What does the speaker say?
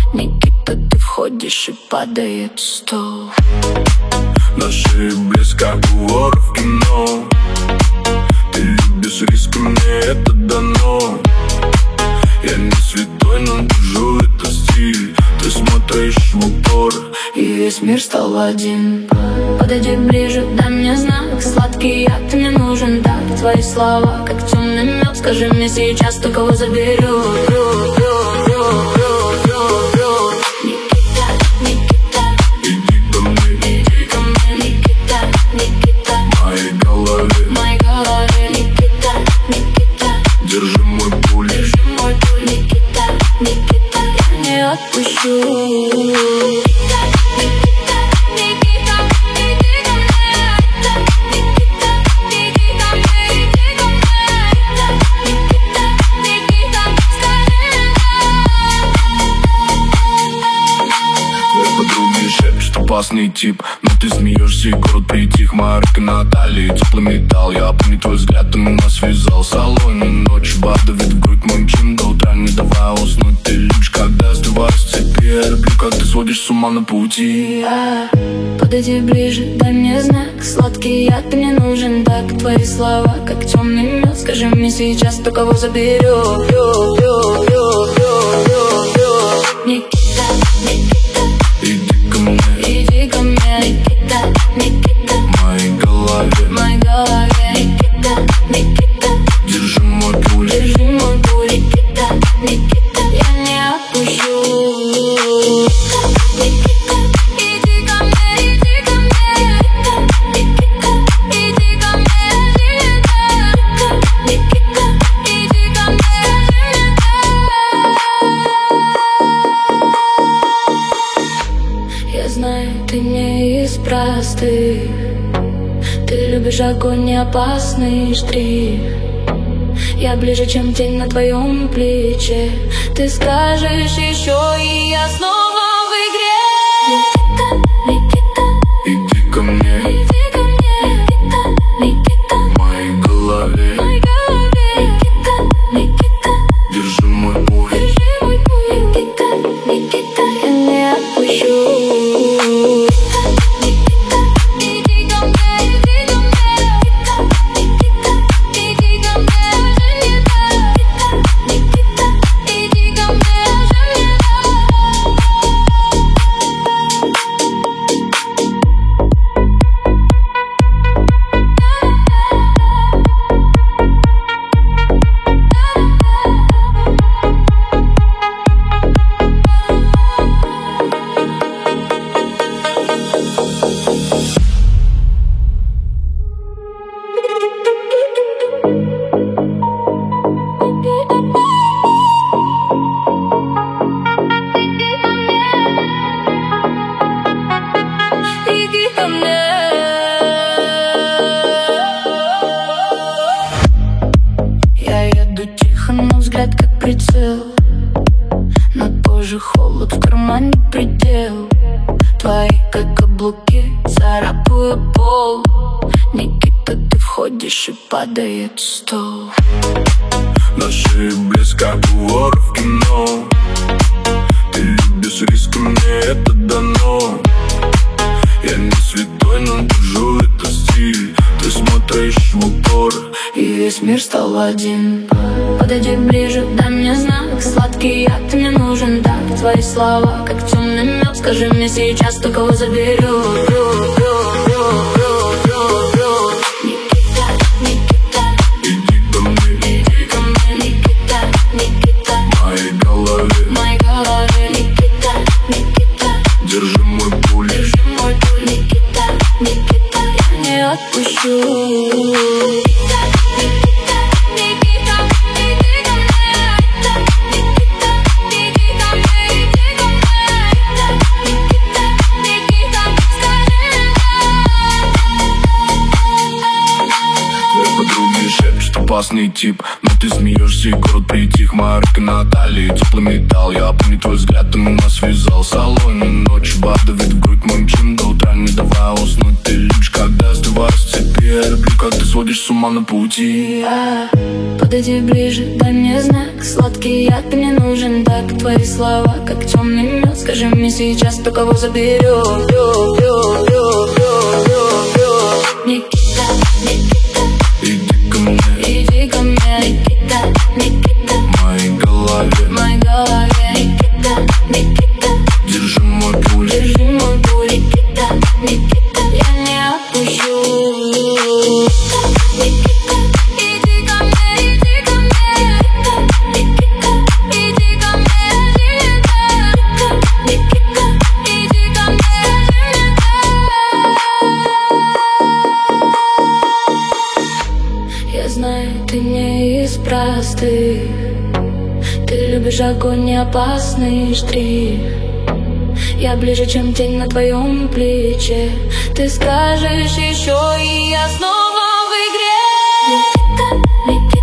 Никита, ты входишь и падает стол. Наши блеск, как у вора в кино. Ты любишь риски, мне это дано. Я не святой, но держу это стиль. Ты смотришь в упор, и весь мир стал один. Подойди ближе, дай мне знак. Сладкий яд, ты мне нужен так. Твои слова, как темный мед. Скажи мне сейчас, кто кого заберет. Никита, Никита, иди ко мне, иди ко мне. Никита, Никита, в моей голове, в моей голове. Никита, Никита, держи мой пульс, держи мой пульс. Никита, Никита, я не отпущу. опасный тип, но ты смеешься и город притих. Моя рука на талии, теплый металл. Я помню твой взгляд, ты меня связал. Салоне ночь, баб давит в грудь моим чем до утра, не давая уснуть. Ты любишь, когда сдуваешь с цепи. Я люблю, как ты сводишь с ума на пути. Подойди ближе, дай мне знак. Сладкий яд, ты мне нужен так. Твои слова, как темный мед. Скажи мне сейчас, кто кого заберет. Никита, Никита, иди ко мне, иди ко мне. Никита, Никита, в моей голове, в моей голове. Никита, Никита, держи мой пульс, держи мой пульс. Никита, Никита, я не отпущу. Никита, иди ко мне, иди ко мне. Никита, иди ко мне, Никита, иди ко мне. Я знаю, ты не из простых. Ты любишь огонь и опасный штрих. Я ближе, чем тень на твоем плече. Ты скажешь еще, и я снова в игре. Никита, Никита, иди ко мне, иди ко мне. Никита, Никита, в моей голове, в моей голове. Никита, Никита, держи мой пульс, держи мой пульс. Никита, Никита, я не отпущу. Я еду тихо, но взгляд как прицел. На коже холод, в кармане предел. Твои, как каблуки, царапаю пол. Никита, ты входишь и падает стол. наши блеск, как у вора в кино. Ты любишь риски, мне это дано. Я не святой, но держу это стиль. Ты смотришь в упор, и весь мир стал один. Подойди ближе, дай мне знак. Сладкий яд, ты мне нужен так. Твои слова, как темный мед. Скажи мне сейчас, кто кого заберет. Никита, Никита, иди ко мне, иди ко мне. Никита, Никита, в моей голове, в моей голове. Никита, Никита, держи мой пульс, держи мой пульс. Никита, Никита, я не отпущу. опасный тип, но ты смеешься и город притих. Моя рука на талии, теплый металл. Я помню твой взгляд, ты меня связал. Салоне ночь, баб давит в грудь моим чем до утра, не давая уснуть. Ты любишь, когда сдуваешь с цепи. Я люблю, как ты сводишь с ума туман на пути. Подойди ближе, дай мне знак. Сладкий яд, ты мне нужен так. Твои слова, как темный мед. Скажи мне сейчас, кто кого заберет. Никита, Никита, Иди ко мне, иди ко мне. Никита, Никита, в моей голове, в моей голове. Никита, Никита, держи мой пульс. держи мой пульс. Никита, Никита, я не отпущу. Никита, иди ко мне, иди ко мне. Никита, иди ко мне, Никита, иди ко мне. Я знаю, ты не из простых. Ты любишь огонь и опасный штрих. Я ближе, чем тень на твоем плече. Ты скажешь еще, и я снова в игре. Никита, Никита.